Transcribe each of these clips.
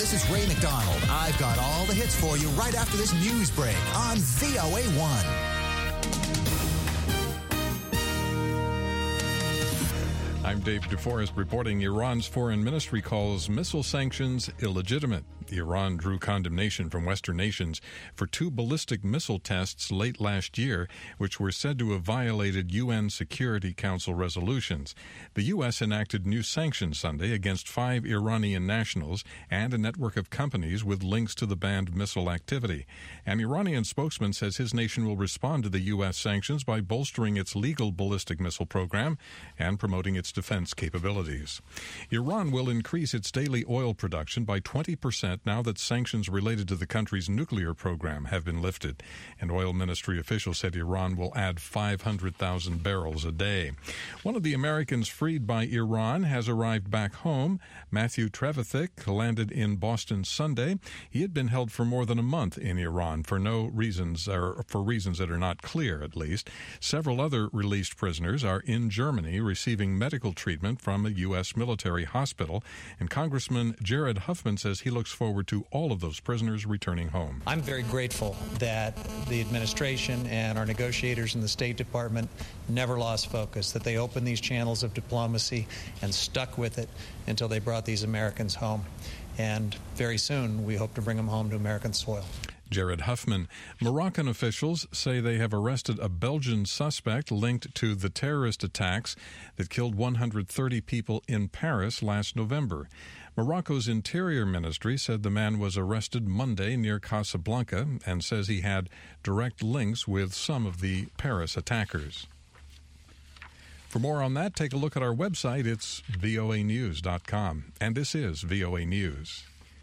this is Ray McDonald. I've got all the hits for you right after this news break on VOA1. I'm Dave DeForest reporting Iran's foreign ministry calls missile sanctions illegitimate. Iran drew condemnation from Western nations for 2 ballistic missile tests late last year, which were said to have violated UN Security Council resolutions. The U.S. enacted new sanctions Sunday against 5 Iranian nationals and a network of companies with links to the banned missile activity. An Iranian spokesman says his nation will respond to the U.S. sanctions by bolstering its legal ballistic missile program and promoting its defense capabilities. Iran will increase its daily oil production by 20% now that sanctions related to the country's nuclear program have been lifted. An oil ministry official said Iran will add 500,000 barrels a day. One of the Americans freed by Iran has arrived back home. Matthew Trevithick landed in Boston Sunday. He had been held for more than a month in Iran for reasons that are not clear, at least. Several other released prisoners are in Germany receiving medical treatment from a U.S. military hospital, and Congressman Jared Huffman says he looks forward to all of those prisoners returning home. I'm very grateful that the administration and our negotiators in the State Department never lost focus, that they opened these channels of diplomacy and stuck with it until they brought these Americans home. And very soon, we hope to bring them home to American soil. Jared Huffman. Moroccan officials say they have arrested a Belgian suspect linked to the terrorist attacks that killed 130 people in Paris last November. Morocco's Interior Ministry said the man was arrested Monday near Casablanca and says he had direct links with some of the Paris attackers. For more on that, take a look at our website. It's voanews.com. And this is VOA News.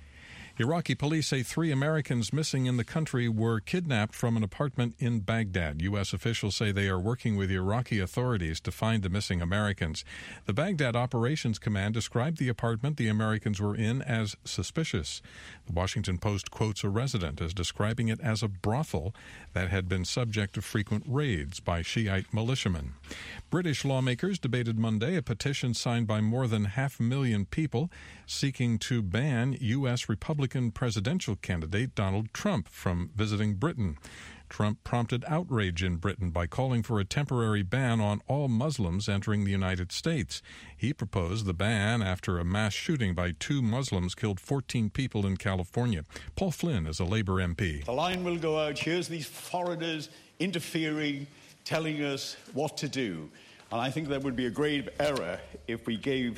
Iraqi police say 3 Americans missing in the country were kidnapped from an apartment in Baghdad. U.S. officials say they are working with Iraqi authorities to find the missing Americans. The Baghdad Operations Command described the apartment the Americans were in as suspicious. The Washington Post quotes a resident as describing it as a brothel that had been subject to frequent raids by Shiite militiamen. British lawmakers debated Monday a petition signed by more than 500,000 people seeking to ban U.S. Republican presidential candidate Donald Trump from visiting Britain. Trump prompted outrage in Britain by calling for a temporary ban on all Muslims entering the United States. He proposed the ban after a mass shooting by 2 Muslims killed 14 people in California. Paul Flynn is a Labour MP. The line will go out. Here's these foreigners interfering, telling us what to do. And I think that would be a grave error if we gave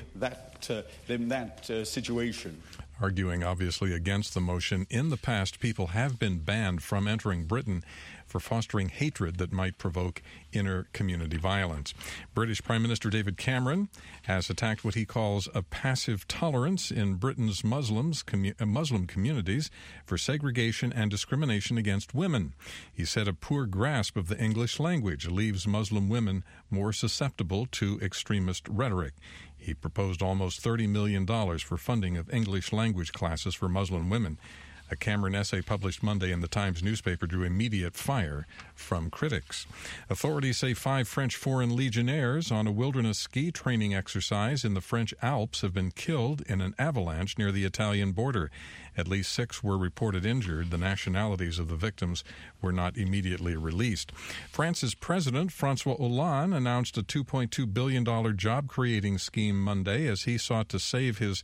them that situation. Arguing obviously against the motion, in the past people have been banned from entering Britain for fostering hatred that might provoke inter-community violence. British Prime Minister David Cameron has attacked what he calls a passive tolerance in Britain's Muslim communities for segregation and discrimination against women. He said a poor grasp of the English language leaves Muslim women more susceptible to extremist rhetoric. He proposed almost $30 million for funding of English language classes for Muslim women. A Cameron essay published Monday in the Times newspaper drew immediate fire from critics. Authorities say 5 French Foreign Legionnaires on a wilderness ski training exercise in the French Alps have been killed in an avalanche near the Italian border. At least 6 were reported injured. The nationalities of the victims were not immediately released. France's President François Hollande announced a $2.2 billion job-creating scheme Monday as he sought to save his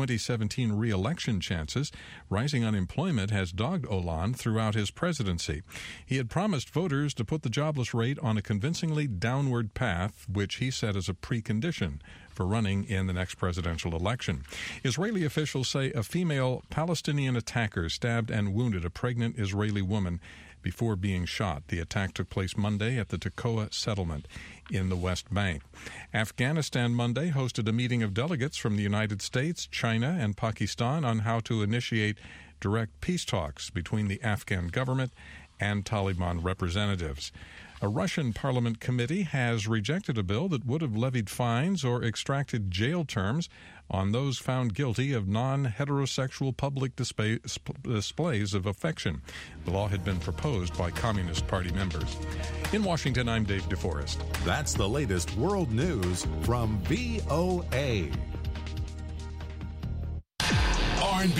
2017 re-election chances. Rising unemployment has dogged Hollande throughout his presidency. He had promised voters to put the jobless rate on a convincingly downward path, which he said is a precondition for running in the next presidential election. Israeli officials say a female Palestinian attacker stabbed and wounded a pregnant Israeli woman before being shot. The attack took place Monday at the Tekoa settlement in the West Bank. Afghanistan Monday hosted a meeting of delegates from the United States, China, and Pakistan on how to initiate direct peace talks between the Afghan government and Taliban representatives. A Russian parliament committee has rejected a bill that would have levied fines or extracted jail terms on those found guilty of non-heterosexual public displays of affection. The law had been proposed by Communist Party members. In Washington, I'm Dave DeForest. That's the latest world news from VOA.